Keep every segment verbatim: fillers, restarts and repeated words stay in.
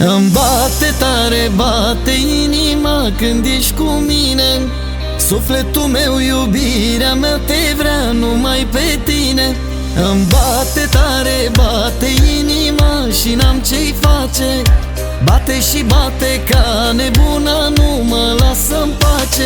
Îmi bate tare, bate inima când ești cu mine. Sufletul meu, iubirea mea, te vrea numai pe tine. Îmi bate tare, bate inima și n-am ce-i face. Bate și bate ca nebuna, nu mă lasă-n pace.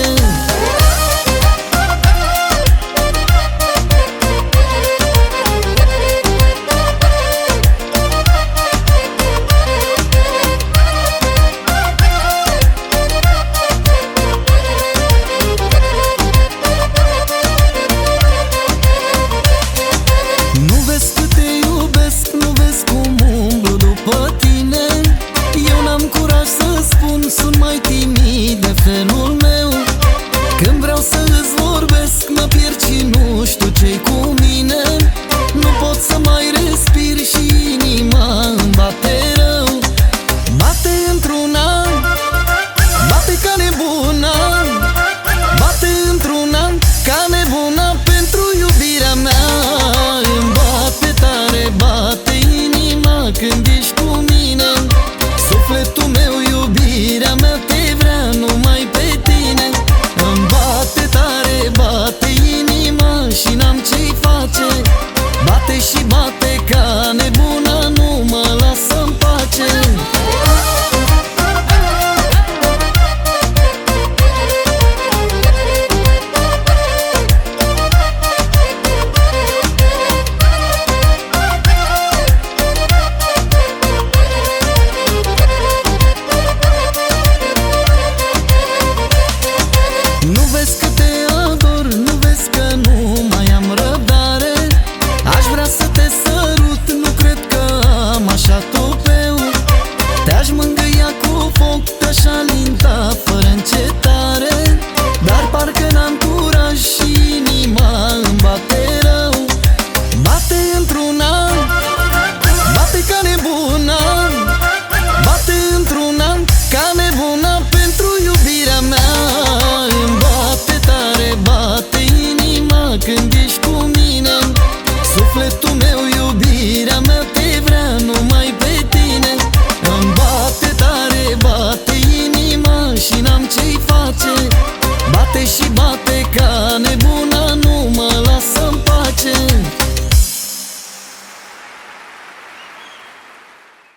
Sunt mai timid de felul meu. Când vreau să îți vorbesc, mă pierd și nu știu ce-i cu mine. Nu pot să mai respir și inima îmi bate rău. Bate într-una, bate ca nebuna. Bate într-una, ca nebuna pentru iubirea mea. Îmi bate tare, bate inima când ești cu mine. Sufletul meu, iubirea mea, te vrea numai pe tine. Îmi bate tare, bate inima și n-am ce-i face. Bate și bate ca nebuna, nu mă lasă-n pace. Te-aș mângâia cu foc, te-aș alinta fără încetare. Dar parcă n-am curaj și inima îmi bate rău. Bate într-una, bate ca nebuna. Bate într-una, ca nebuna pentru iubirea mea. Îmi bate tare, bate inima când ești cu mine. Sufletul meu, iubirea mea, te vrea numai pe tine. Îmi bate tare, bate inima și n-am ce-i face. Bate și bate ca nebun.